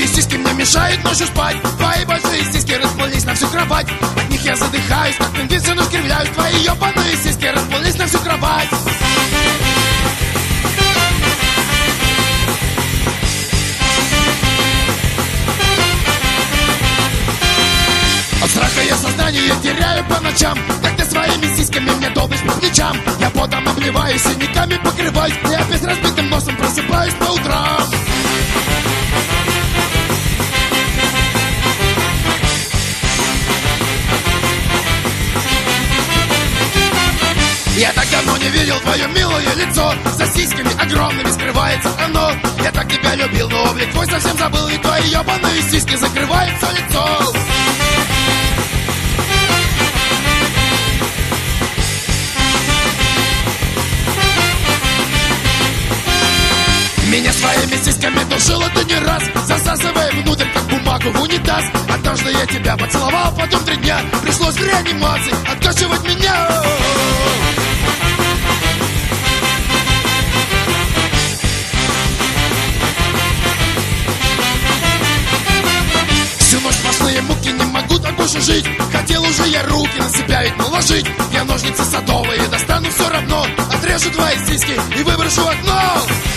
Твои сиськи мне мешают ночью спать. Твои большие сиськи расплылись на всю кровать. От них я задыхаюсь, как пингвин, но скривляюсь. Твои ебаные сиськи расплылись на всю кровать. От страха я сознание теряю по ночам. Как ты своими сиськами мне долбишь по плечам. Я потом обливаюсь, синяками покрываюсь. Я опять с разбитым носом просыпаюсь по утрам. Я так давно не видел твое милое лицо. За сиськами огромными скрывается оно. Я так тебя любил, но облик твой совсем забыл. И твои ебаные сиськи закрывают все лицо. Меня своими сиськами душила ты не раз, засасывая внутрь, как бумагу в унитаз. Однажды я тебя поцеловал, потом 3 дня пришлось в реанимации откачивать меня. Всю ночь сплошные муки, не могу так больше жить. Хотел уже я руки на себя ведь наложить. Я ножницы садовые достану все равно. Отрежу твои сиськи и выброшу в окно.